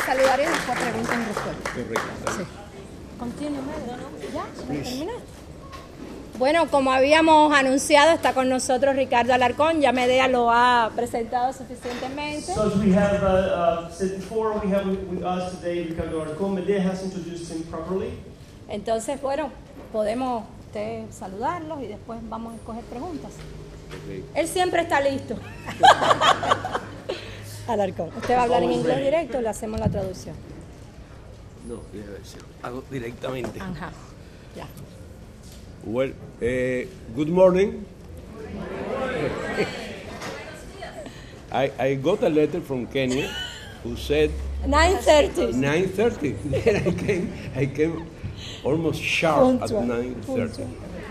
saludar y después preguntan y respuestas. Correcto. Sí. Continúe, ¿no? ¿Ya? ¿Para terminar? Bueno, como habíamos anunciado, está con nosotros Ricardo Alarcón. Ya Medea lo ha presentado suficientemente. So as we have said before, we have with us today Ricardo Alarcón. Medea has introduced him properly. Entonces, bueno, podemos saludarlos y después vamos a escoger preguntas. Okay. Él siempre está listo. Alarcón. ¿Usted va a hablar en inglés directo o le hacemos la traducción? No, hago directamente. Ajá, ya. Well, good morning. I got a letter from Kenya who said 9:30. 9:30. Then I came almost sharp at 9:30.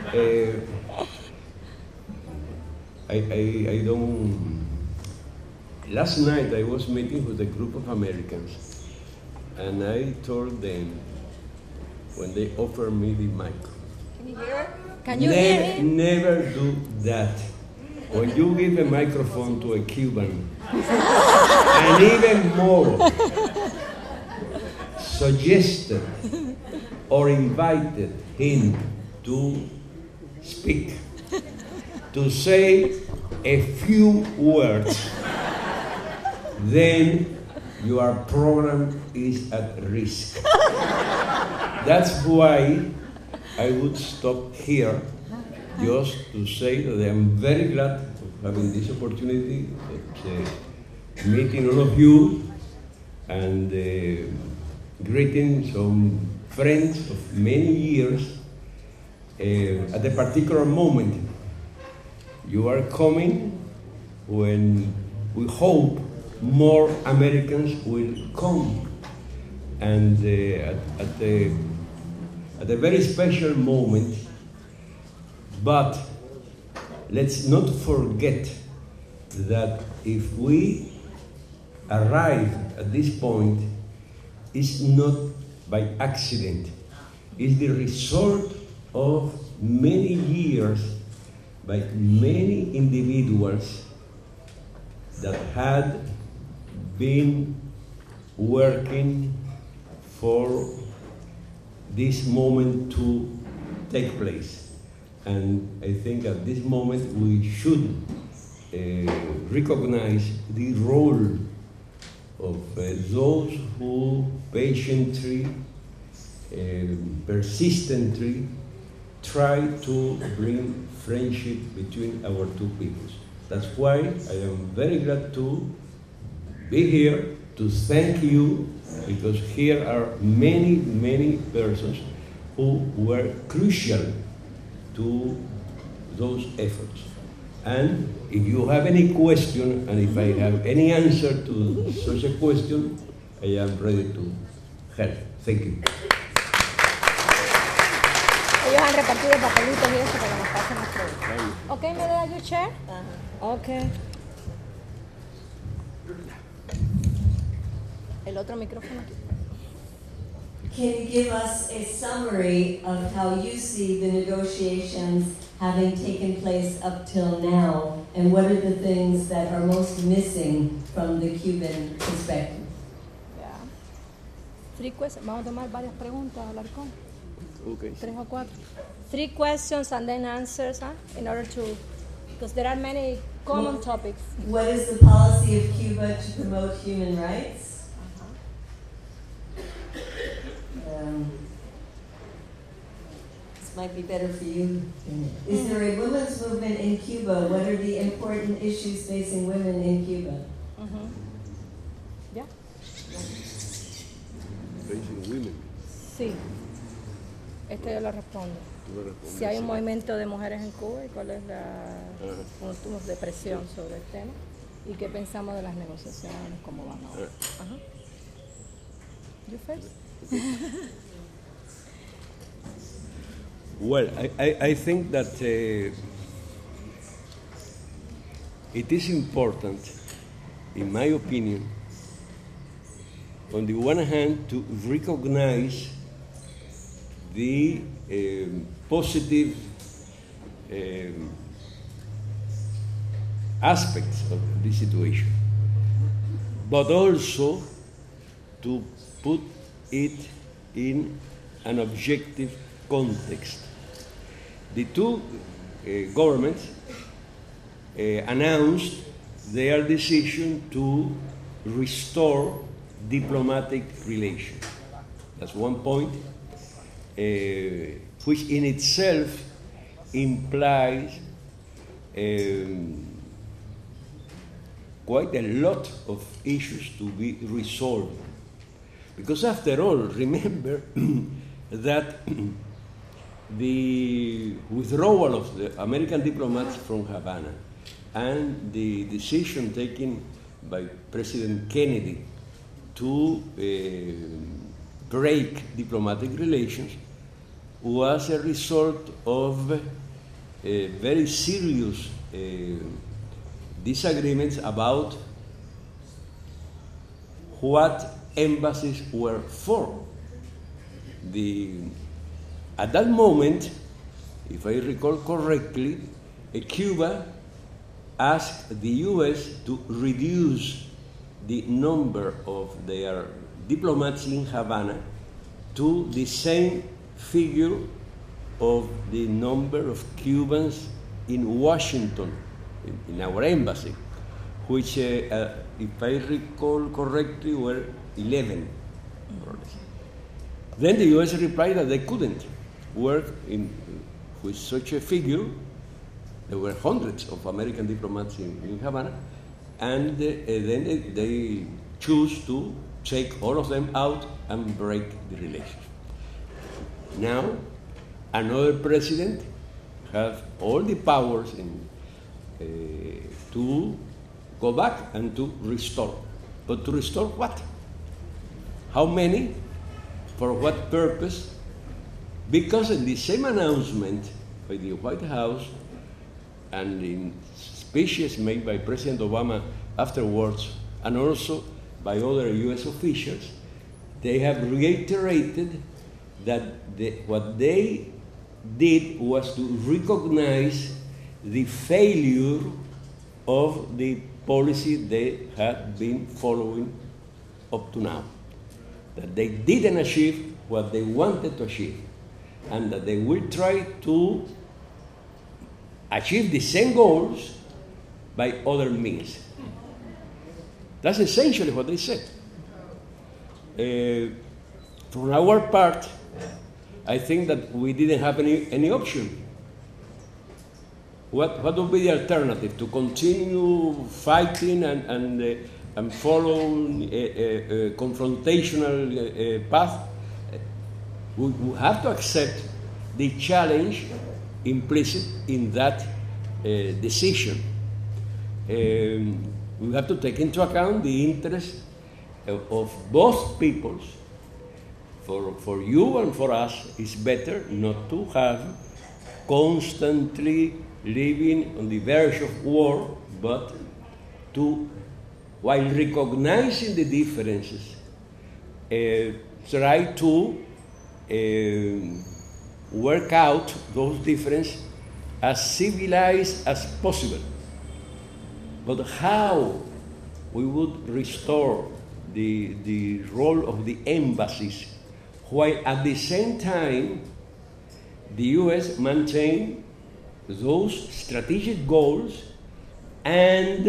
I don't. Last night I was meeting with a group of Americans, and I told them when they offered me the microphone. Can you hear him? Never do that. When you give a microphone to a Cuban, and even more, suggested or invited him to speak, to say a few words, then your program is at risk. That's why I would stop here just to say that I am very glad of having this opportunity of meeting all of you and greeting some friends of many years at a particular moment. You are coming when we hope more Americans will come, and at a very special moment. But let's not forget that if we arrive at this point, it's not by accident. It's the result of many years by many individuals that had been working for this moment to take place. And I think at this moment we should recognize the role of those who patiently, persistently try to bring friendship between our two peoples. That's why I am very glad to be here to thank you, because here are many, many persons who were crucial to those efforts. And if you have any question, and if I have any answer to such a question, I am ready to help. Thank you. Ellos han repartido papelitos y eso para que nos pasen las preguntas. Okay, Medea, you chair? Okay. El otro micrófono. Can you give us a summary of how you see the negotiations having taken place up till now, and what are the things that are most missing from the Cuban perspective? Yeah. 3 questions. Vamos a tomar varias preguntas, Alarcón. Okay. 3 o 4. 3 questions and then answers, in order to, because there are many common topics. What is the policy of Cuba to promote human rights? This might be better for you. Is there a women's movement in Cuba? What are the important issues facing women in Cuba? Yeah. Facing women. Sí. Yo lo respondo. Si hay un movimiento de mujeres en Cuba y cuál es puntos de presión sobre el tema y qué pensamos de las negociaciones, cómo van ahora. You first. Well, I think that it is important, in my opinion, on the one hand, to recognize the positive aspects of the situation, but also to put it in an objective context. The two governments announced their decision to restore diplomatic relations. That's one point, which in itself implies quite a lot of issues to be resolved. Because after all, remember that the withdrawal of the American diplomats from Havana and the decision taken by President Kennedy to break diplomatic relations was a result of very serious disagreements about what embassies were for. At that moment, if I recall correctly, Cuba asked the U.S. to reduce the number of their diplomats in Havana to the same figure of the number of Cubans in Washington, in our embassy, which, if I recall correctly, were 11. Then the U.S. replied that they couldn't work with such a figure. There were hundreds of American diplomats in Havana, and then they choose to take all of them out and break the relations. Now, another president has all the powers to go back and to restore. But to restore what? How many? For what purpose? Because in the same announcement by the White House and in speeches made by President Obama afterwards, and also by other U.S. officials, they have reiterated that what they did was to recognize the failure of the policy they had been following up to now. That they didn't achieve what they wanted to achieve, and that they will try to achieve the same goals by other means. That's essentially what they said. From our part, I think that we didn't have any option. What would be the alternative? To continue fighting and follow a confrontational path? We have to accept the challenge implicit in that decision. We have to take into account the interest of both peoples. For you and for us, it's better not to have constantly living on the verge of war, but to, while recognizing the differences, try to work out those differences as civilized as possible. But how we would restore the role of the embassies, while at the same time the U.S. maintain those strategic goals, and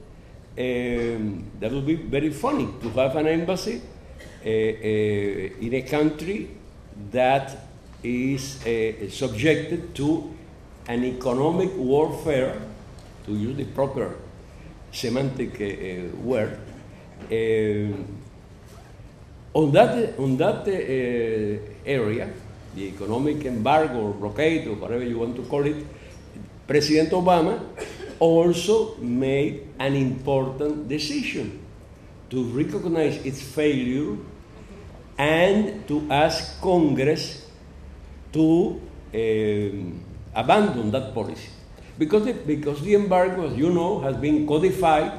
that would be very funny to have an embassy in a country that is subjected to an economic warfare, to use the proper semantic word, on that area, the economic embargo or blockade or whatever you want to call it. President Obama also made an important decision to recognize its failure and to ask Congress to abandon that policy. Because the embargo, as you know, has been codified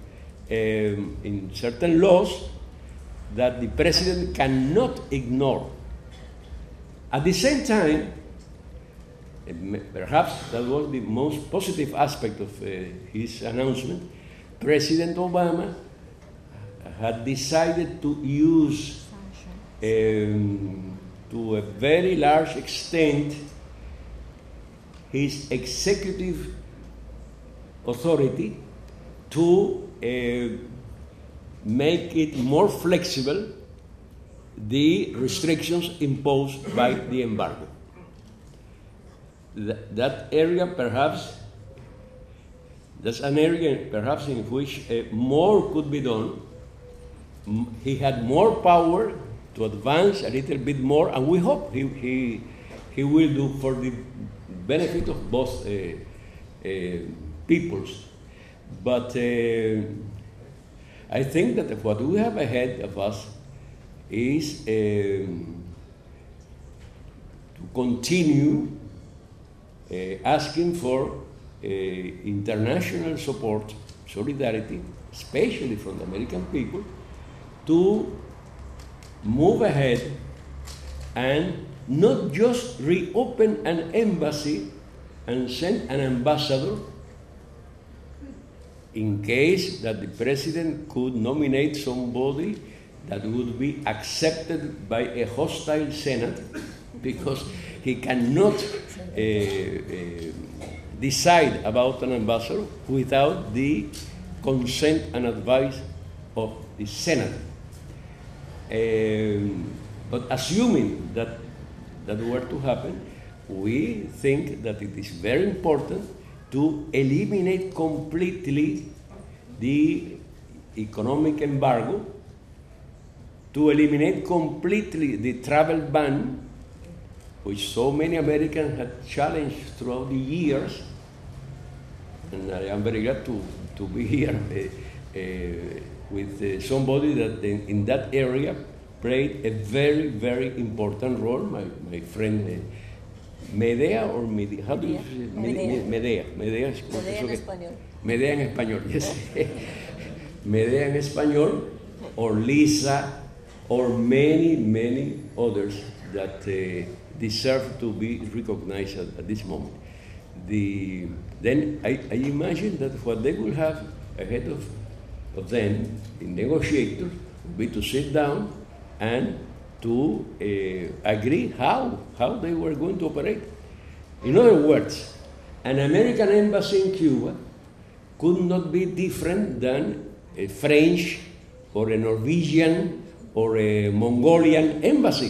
in certain laws that the president cannot ignore. At the same time, perhaps that was the most positive aspect of his announcement, President Obama had decided to use to a very large extent his executive authority to make it more flexible the restrictions imposed by the embargo. That area perhaps, that's an area perhaps in which more could be done. He had more power to advance a little bit more, and we hope he will do for the benefit of both peoples. But I think that what we have ahead of us is to continue asking for international support, solidarity, especially from the American people, to move ahead and not just reopen an embassy and send an ambassador in case that the president could nominate somebody that would be accepted by a hostile Senate, because he cannot decide about an ambassador without the consent and advice of the Senate. But assuming that were to happen, we think that it is very important to eliminate completely the economic embargo, to eliminate completely the travel ban, which so many Americans had challenged throughout the years. And I am very glad to be here with somebody that in that area played a very, very important role. My friend Medea, or Medea, how do you say? Medea. Medea en español. Medea en español, yes. Medea en español, or Lisa, or many, many others that deserve to be recognized at this moment. Then I imagine that what they will have ahead of them, the negotiators, will be to sit down and to agree how they were going to operate. In other words, an American embassy in Cuba could not be different than a French or a Norwegian or a Mongolian embassy.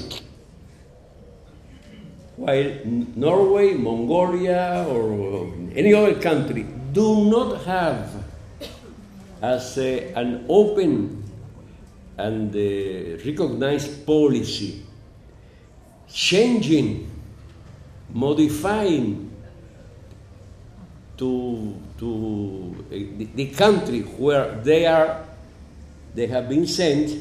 While Norway, Mongolia, or any other country do not have as an open and recognized policy changing, modifying to the country where they have been sent,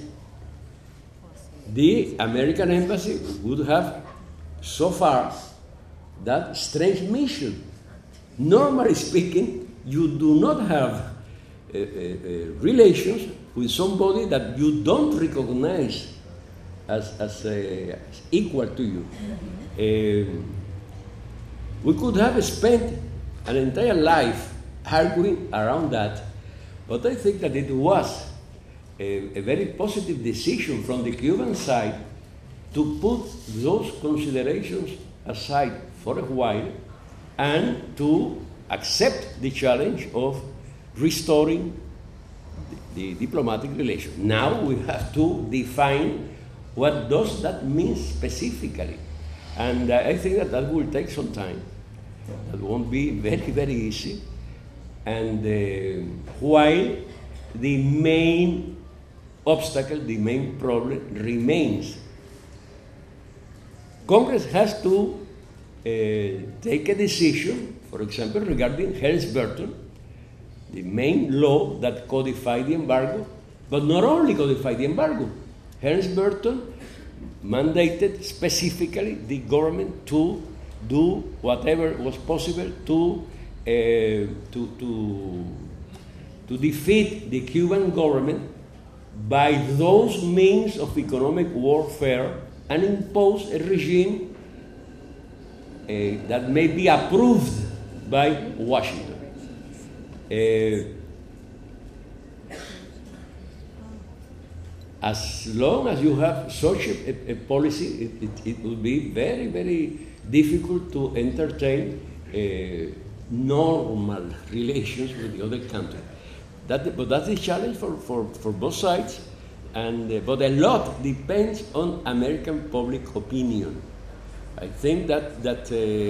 the American embassy would have so far that strange mission. Normally speaking, you do not have relations with somebody that you don't recognize as equal to you. We could have spent an entire life arguing around that, but I think that it was a very positive decision from the Cuban side to put those considerations aside for a while and to accept the challenge of restoring the diplomatic relations. Now we have to define what does that mean specifically. And I think that will take some time. That won't be very, very easy. And while the main obstacle, the main problem remains, Congress has to take a decision, for example, regarding Helms-Burton, the main law that codified the embargo, but not only codified the embargo. Helms-Burton mandated specifically the government to do whatever was possible to defeat the Cuban government by those means of economic warfare and impose a regime that may be approved by Washington. as long as you have such a policy, it will be very, very difficult to entertain normal relations with the other country. But that's the challenge for both sides. But a lot depends on American public opinion. I think that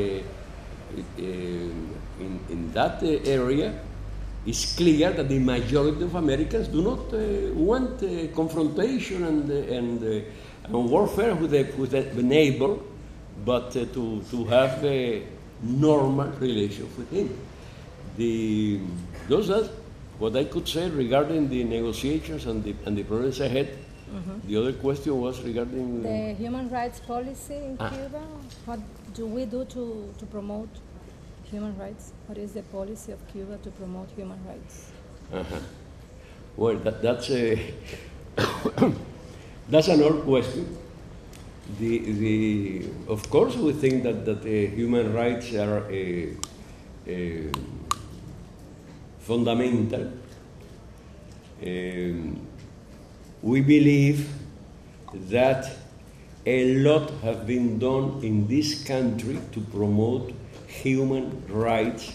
in that area, it's clear that the majority of Americans do not want confrontation and warfare with a neighbor, but to have a normal relation with him. Those are what I could say regarding the negotiations and the progress ahead. Mm-hmm. The other question was regarding the human rights policy in Cuba. What do we do to promote human rights? What is the policy of Cuba to promote human rights? Uh-huh. Well, that's that's an old question. Of course, we think that human rights are fundamental. We believe that a lot has been done in this country to promote human rights.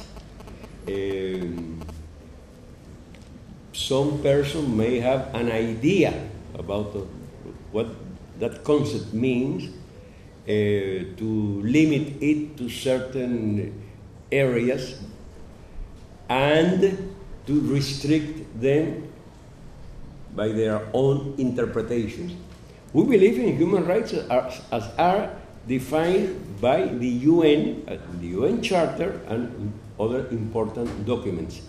Some person may have an idea about what that concept means, to limit it to certain areas and to restrict them by their own interpretations. We believe in human rights as are defined by the UN Charter and other important documents.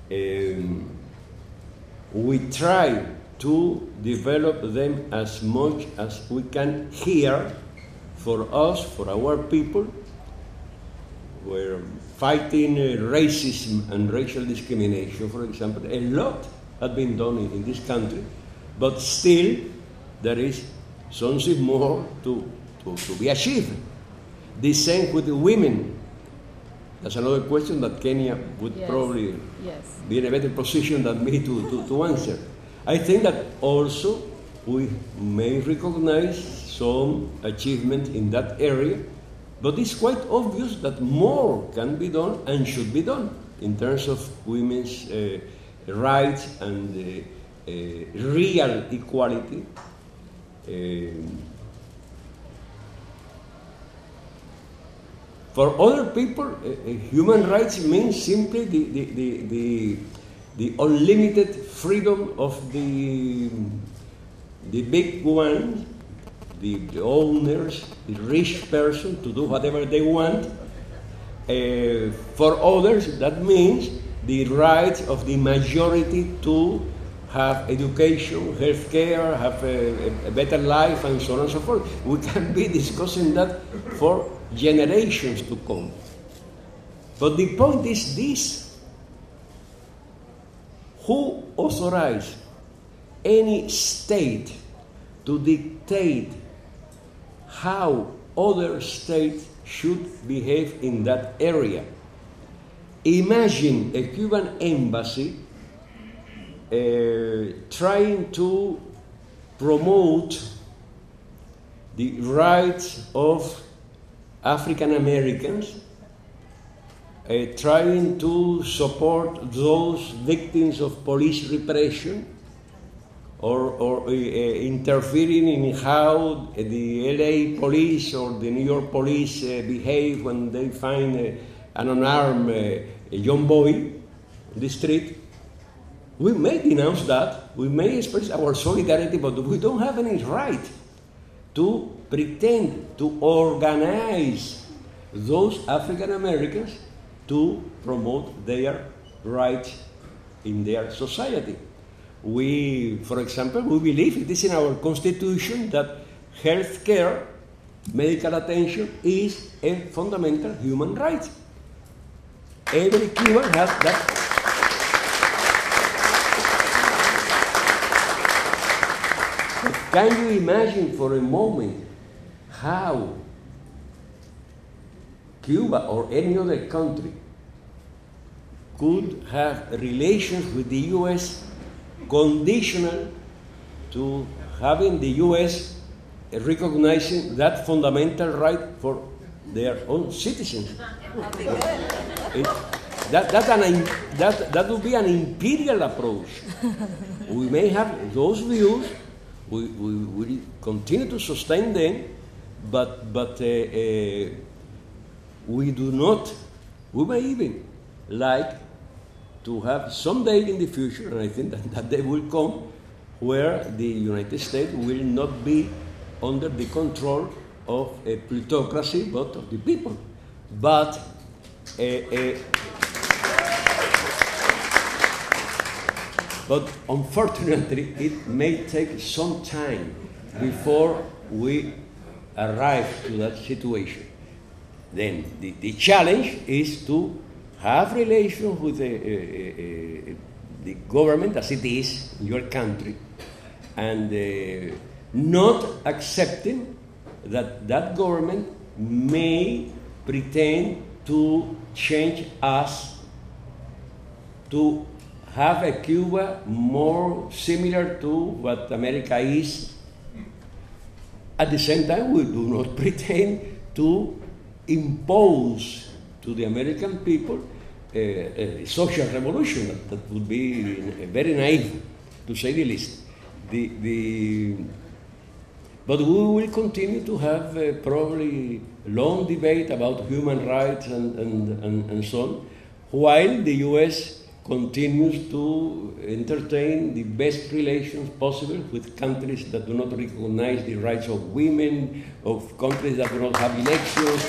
We try to develop them as much as we can here for us, for our people. We're fighting racism and racial discrimination, for example. A lot has been done in this country, but still there is something more to be achieved. The same with the women. That's another question that Kenya would probably be in a better position than me to answer. I think that also we may recognize some achievement in that area, but it's quite obvious that more can be done and should be done in terms of women's rights and real equality. For other people, human rights means simply the unlimited freedom of the big ones, the owners, the rich person to do whatever they want. For others, that means the right of the majority to have education, health care, have a better life, and so on and so forth. We can be discussing that for generations to come. But the point is this: who authorized any state to dictate how other states should behave in that area? Imagine a Cuban embassy trying to promote the rights of African Americans, trying to support those victims of police repression, or interfering in how the LA police or the New York police behave when they find an unarmed young boy in the street. We may denounce that, we may express our solidarity, but we don't have any right to pretend to organize those African Americans to promote their rights in their society. We, for example, we believe it is in our constitution that health care, medical attention is a fundamental human right. Every Cuban has that. Can you imagine for a moment how Cuba or any other country could have relations with the U.S. conditional to having the U.S. recognizing that fundamental right for their own citizens. That would be an imperial approach. We may have those views. We will continue to sustain them, but we do not. We may even like to have someday in the future, and I think that day will come, where the United States will not be under the control of a plutocracy, but of the people. But unfortunately, it may take some time before we arrive to that situation. Then the challenge is to have relations with the government as it is in your country, and not accepting that government may pretend to change us to have a Cuba more similar to what America is. At the same time, we do not pretend to impose to the American people a social revolution. That would be very naive, to say the least. But we will continue to have probably long debate about human rights and so on, while the U.S. continues to entertain the best relations possible with countries that do not recognize the rights of women, of countries that do not have elections,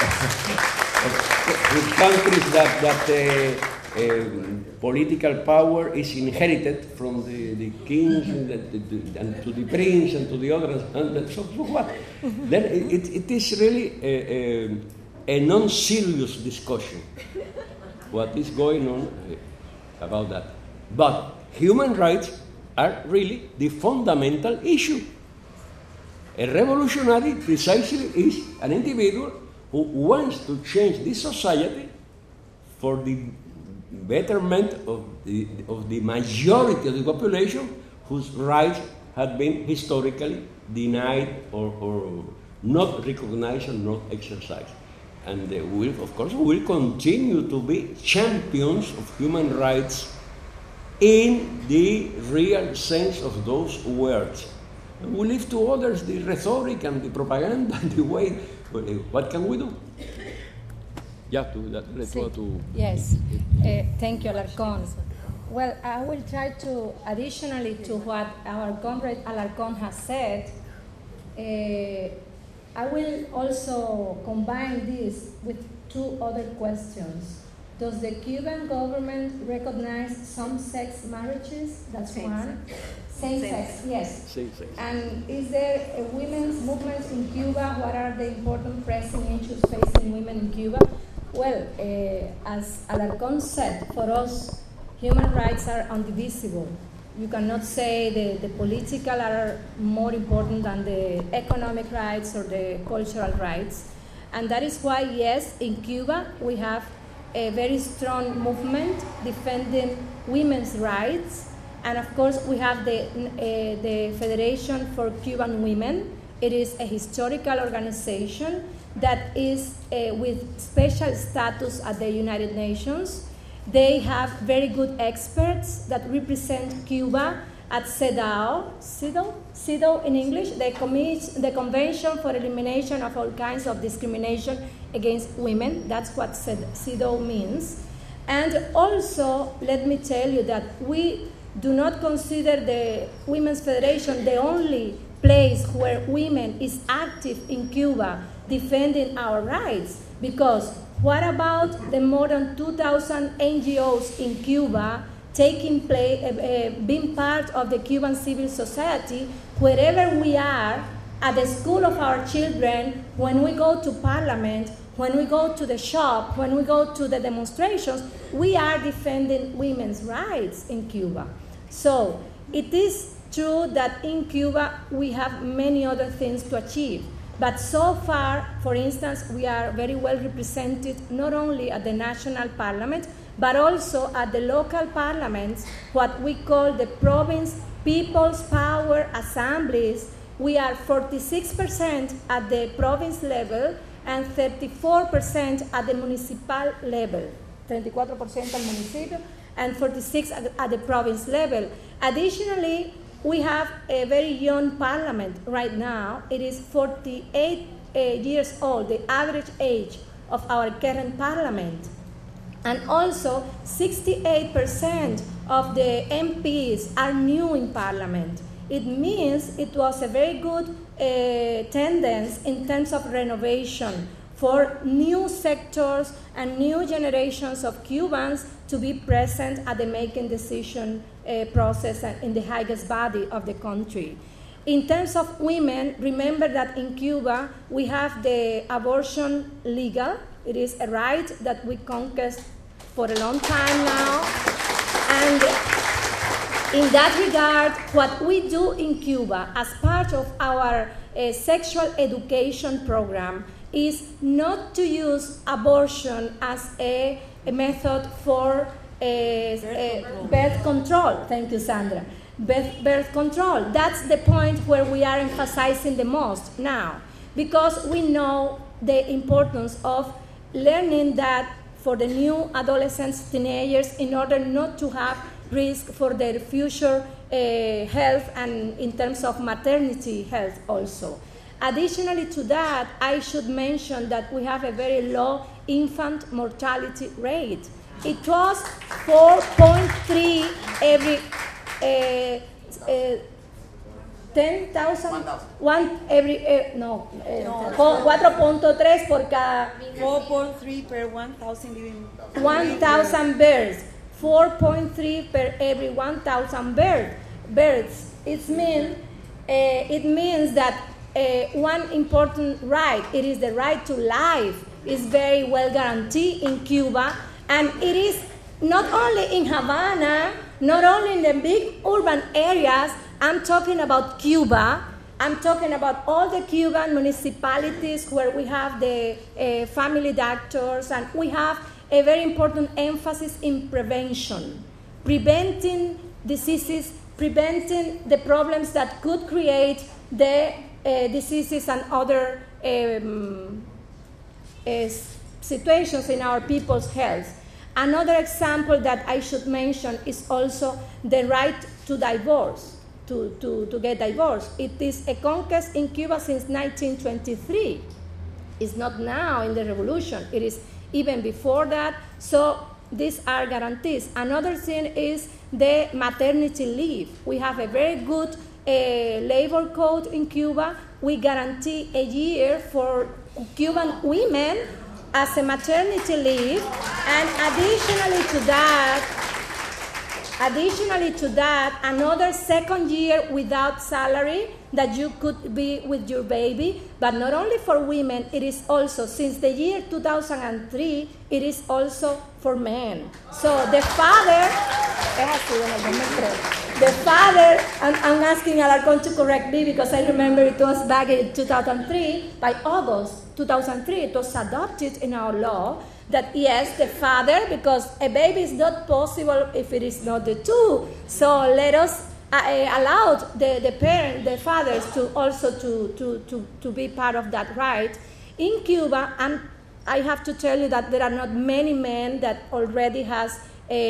with countries that political power is inherited from the kings and to the prince and to the others, and so what? Then it is really a non-serious discussion what is going on about that. But human rights are really the fundamental issue. A revolutionary precisely is an individual who wants to change this society for the betterment of the majority of the population whose rights have been historically denied or not recognized and not exercised. And we will continue to be champions of human rights in the real sense of those words. And we leave to others the rhetoric and the propaganda and the way. What can we do? Yes. Thank you, Alarcón. Well, I will try to, additionally to what our comrade Alarcón has said, I will also combine this with two other questions. Does the Cuban government recognize same-sex marriages? That's one. Same-sex, yes. Same-sex. And is there a women's movement in Cuba? What are the important pressing issues facing women in Cuba? Well, as Alarcón said, for us, human rights are indivisible. You cannot say the political are more important than the economic rights or the cultural rights. And that is why, yes, in Cuba, we have a very strong movement defending women's rights. And of course, we have the Federation for Cuban Women. It is a historical organization that is with special status at the United Nations. They have very good experts that represent Cuba at CEDAW in English, the Convention for Elimination of All Kinds of Discrimination Against Women. That's what CEDAW means. And also, let me tell you that we do not consider the Women's Federation the only place where women is active in Cuba defending our rights, because what about the more than 2,000 NGOs in Cuba being part of the Cuban civil society? Wherever we are, at the school of our children, when we go to parliament, when we go to the shop, when we go to the demonstrations, we are defending women's rights in Cuba. So it is true that in Cuba we have many other things to achieve. But so far, for instance, we are very well represented not only at the national parliament, but also at the local parliaments, what we call the province people's power assemblies. We are 46% at the province level and 34% at the municipal level. 34% al municipio and 46% at the province level. Additionally, we have a very young parliament right now. It is 48 years old, the average age of our current parliament. And also, 68% of the MPs are new in parliament. It means it was a very good tendency in terms of renovation for new sectors and new generations of Cubans to be present at the making decision process and in the highest body of the country. In terms of women, remember that in Cuba we have the abortion legal. It is a right that we conquered for a long time now. And in that regard, what we do in Cuba as part of our sexual education program is not to use abortion as a method for birth control. Thank you, Sandra. Birth control. That's the point where we are emphasizing the most now, because we know the importance of learning that for the new adolescents, teenagers, in order not to have risk for their future health and in terms of maternity health also. Additionally to that, I should mention that we have a very low infant mortality rate. It was 4.3 every 10,000, 4.3 por cada 4.3 per 1,000 living 1,000 birds. 4.3 per every 1,000 birds. It means that one important right, it is the right to life, is very well guaranteed in Cuba, and it is not only in Havana, not only in the big urban areas. I'm talking about Cuba. I'm talking about all the Cuban municipalities where we have the family doctors, and we have a very important emphasis in prevention, preventing diseases, preventing the problems that could create the diseases and other situations in our people's health. Another example that I should mention is also the right to divorce, to get divorced. It is a conquest in Cuba since 1923. It's not now in the revolution. It is even before that. So these are guarantees. Another thing is the maternity leave. We have a very good labor code in Cuba. We guarantee a year for Cuban women as a maternity leave, and additionally to that, another second year without salary that you could be with your baby. But not only for women, it is also, since the year 2003, it is also for men. So the father, I'm asking Alarcón to correct me because I remember it was back in 2003, by August 2003, it was adopted in our law that yes, the father, because a baby is not possible if it is not the two. So let us allow the fathers to also to be part of that right. In Cuba, and I have to tell you that there are not many men that already has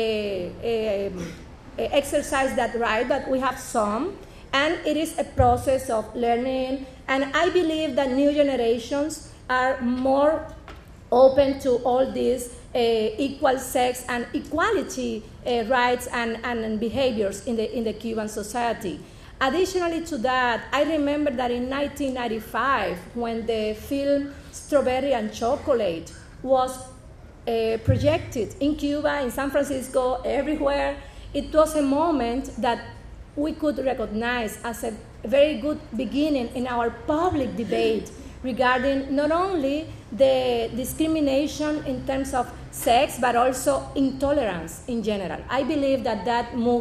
exercised that right, but we have some, and it is a process of learning. And I believe that new generations are more open to all these equal sex and equality rights and behaviors in the Cuban society. Additionally to that, I remember that in 1995, when the film Strawberry and Chocolate was projected in Cuba, in San Francisco, everywhere, it was a moment that we could recognize as a very good beginning in our public debate regarding not only the discrimination in terms of sex, but also intolerance in general. I believe that that movie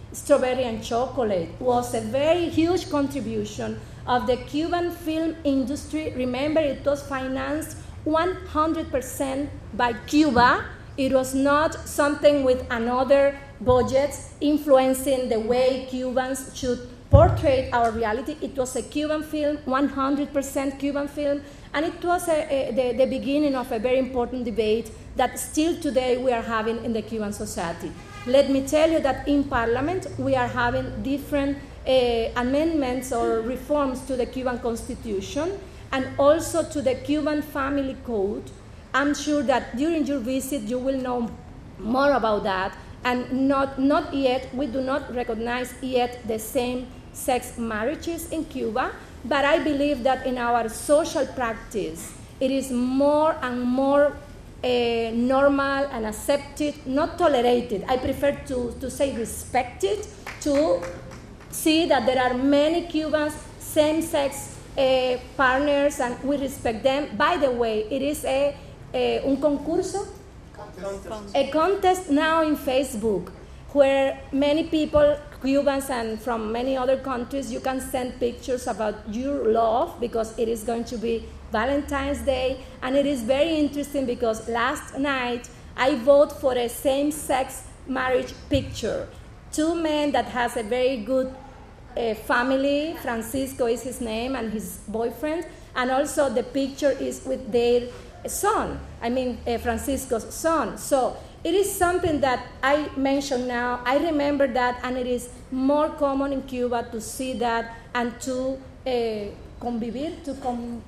Strawberry and Chocolate was a very huge contribution of the Cuban film industry. Remember, it was financed 100% by Cuba. It was not something with another budget influencing the way Cubans should portray our reality. It was a Cuban film, 100% Cuban film, and it was the beginning of a very important debate that still today we are having in the Cuban society. Let me tell you that in Parliament we are having different amendments or reforms to the Cuban Constitution and also to the Cuban Family Code. I'm sure that during your visit you will know more about that. And not yet, we do not recognize yet the same-sex marriages in Cuba, but I believe that in our social practice, it is more and more normal and accepted, not tolerated. I prefer to say respected, to see that there are many Cubans, same-sex partners, and we respect them. By the way, it is un concurso? A contest now in Facebook where many people, Cubans and from many other countries, you can send pictures about your love because it is going to be Valentine's Day. And it is very interesting because last night I voted for a same-sex marriage picture. Two men that has a very good family, Francisco is his name and his boyfriend, and also the picture is with their son, Francisco's son. So it is something that I mentioned now. I remember that, and it is more common in Cuba to see that and to convivir, to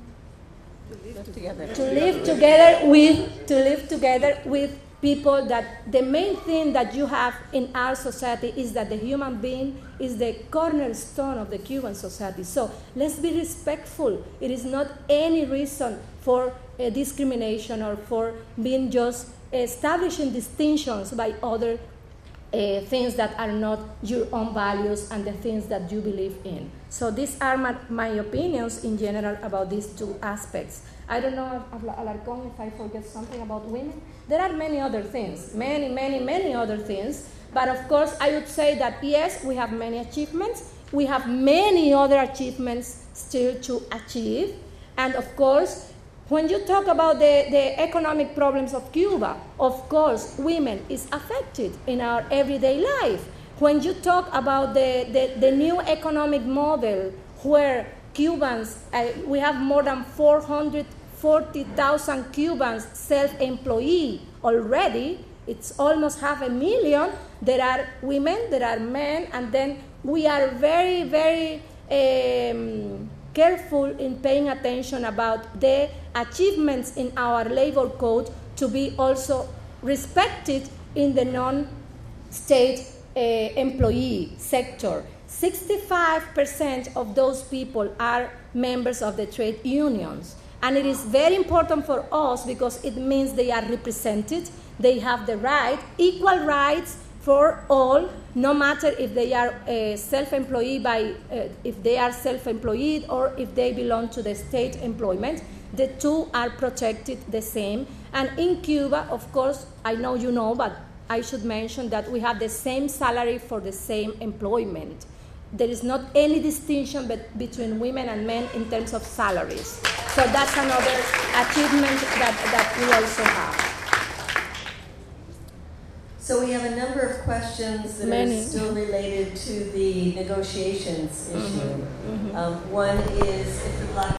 live together with people. That the main thing that you have in our society is that the human being is the cornerstone of the Cuban society. So let's be respectful. It is not any reason for discrimination or for being just establishing distinctions by other things that are not your own values and the things that you believe in. So these are my opinions in general about these two aspects. I don't know, Alarcón, if I forget something about women. There are many other things, many other things. But of course, I would say that yes, we have many achievements. We have many other achievements still to achieve. And of course, when you talk about the economic problems of Cuba, of course, women is affected in our everyday life. When you talk about the new economic model where Cubans, we have more than 440,000 Cubans self-employed already. It's almost 500,000. There are women, there are men, and then we are very, very careful in paying attention about the achievements in our labor code to be also respected in the non-state employee sector. 65% of those people are members of the trade unions. And it is very important for us because it means they are represented, they have the right, equal rights for all, no matter if they are self-employed or if they belong to the state employment. The two are protected the same. And in Cuba, of course, I know you know, but I should mention that we have the same salary for the same employment. There is not any distinction between women and men in terms of salaries. So that's another achievement that we also have. So we have a number of questions that are still related to the negotiations issue. One is if the blockade